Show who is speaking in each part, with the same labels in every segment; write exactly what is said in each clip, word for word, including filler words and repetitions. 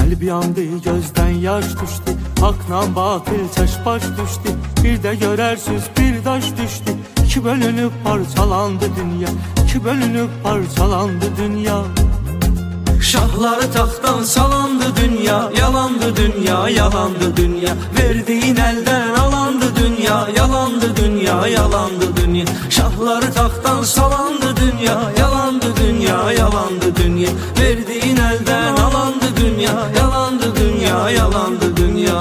Speaker 1: Kalbi yandı, gözden yaş düştü, hakla batıl çaş baş düştü. Bir de görersiniz bir taş düştü. İki bölünüp parçalandı dünya, iki bölünüp parçalandı dünya.
Speaker 2: Şahları taxtdan salandı dünya, yalandı dünya, yalandı dünya. Verdiğin elden alandı dünya, yalandı dünya, yalandı dünya. Şahları taxtdan salandı dünya, yalandı dünya, yalandı dünya. Verdiğin elden alandı dünya, yalandı dünya, yalandı dünya.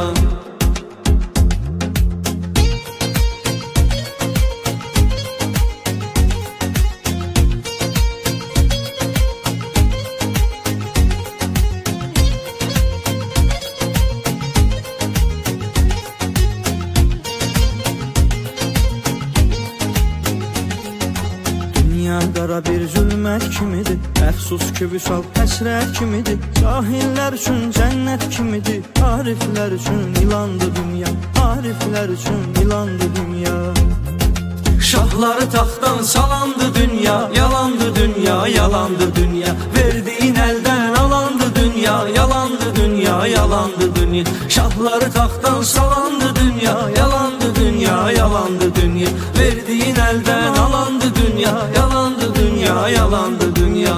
Speaker 3: Dünya qara bir zülmət kimidir, əfsus ki vüsal həsrət kimidir. Cahillər üçün cənnət kimidir, ariflər üçün ilandı dünya, ariflər üçün ilandı dünya.
Speaker 2: Şahları taxtdan salandı dünya, yalandı dünya, yalandı dünya. Verdiğin elden alandı dünya, yalandı dünya, yalandı dünya. Şahları taxtdan salandı dünya, yalandı dünya, yalandı dünya. Verdiğin elden alandı dünya, yalandı dünya, yalandı dünya.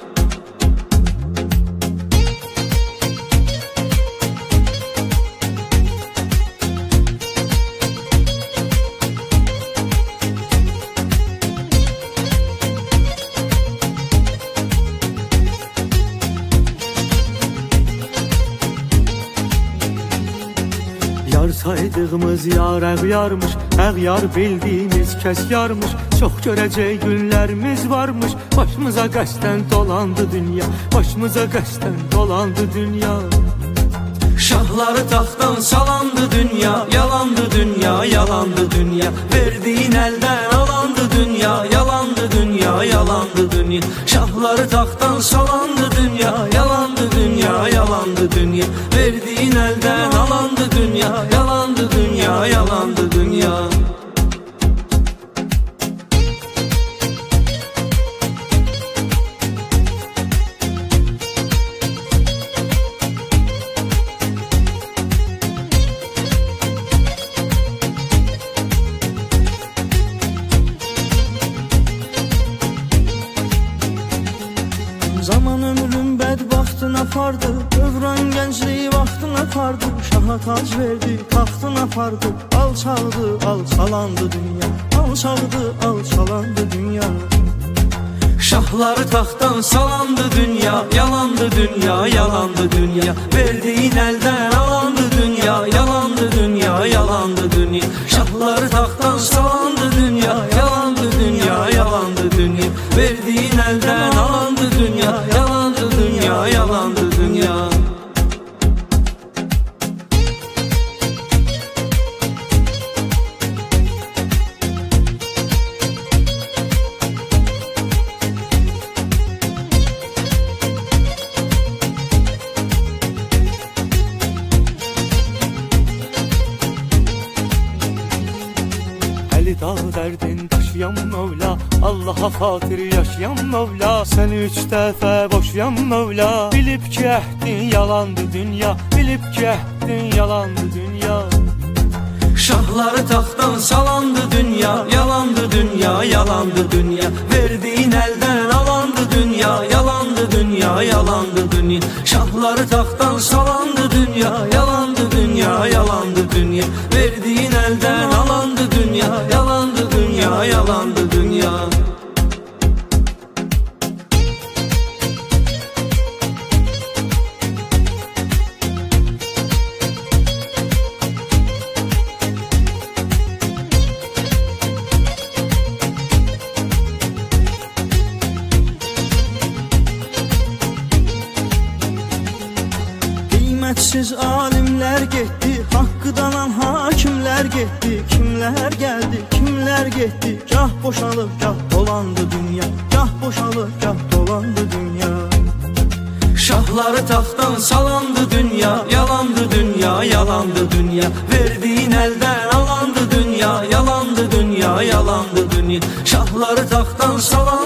Speaker 1: Yar saydığımız yar əğyarmış, əğyar bildiğimiz kəs yarmış. Çox görəcək günlərimiz varmış, başımıza qəsdən dolandı dünya, başımıza qəsdən dolandı dünya.
Speaker 2: Şahları taxtdan salandı dünya, yalandı dünya, yalandı dünya. Verdiğin elden alandı dünya, yalandı dünya, yalandı dünya. Şahları taxtdan salandı dünya, yalandı dünya, yalandı dünya. Verdiğin elden alandı dünya, yalandı dünya, yalandı dünya.
Speaker 3: Zaman ömrüm bədbaxtın apardı, dövran gəncliyi vaxtın apardı. Şaha tac verdi, taxtın apardı, alçaldı, alçalandı dünya, alçaldı, alçalandı dünya.
Speaker 2: Şahları taxtdan salandı dünya, yalandı dünya, yalandı dünya. Verdiğin elden alandı dünya, yalandı dünya, yalandı dünya. Şahları taxtdan salandı dünya, yalandı dünya, yalandı dünya. Verdiğin elden alandı dünya, yalandı dünya, yalandı dünya.
Speaker 1: Əli dağ dərdin daşıyan Mövla, Allaha xatir yaşayan Mövla. Səni üç dəfə boşayan Mövla, bilib ki əhdin yalandı dünya, bilib ki əhdin yalandı dünya.
Speaker 2: Şahları taxtdan salandı dünya, yalandı dünya, yalandı dünya. Verdiğin elden alandı dünya, yalandı dünya, yalandı dünya. Şahları taxtdan salandı dünya, yalandı dünya, yalandı dünya. Verdiğin elden alandı dünya, yalandı dünya, yalandı dünya.
Speaker 3: Qiymətsiz alimlər getdi, haqqı danan hakimlər getdi. Kimlər gəldi, kimlər getdi, gah boşalıb, gah dolandı dünya, gah boşalıb, gah dolandı dünya.
Speaker 2: Şahları taxtdan salandı dünya, yalandı dünya, yalandı dünya. Verdiğin elden alandı dünya, yalandı dünya, yalandı dünya. Şahları taxtdan salandı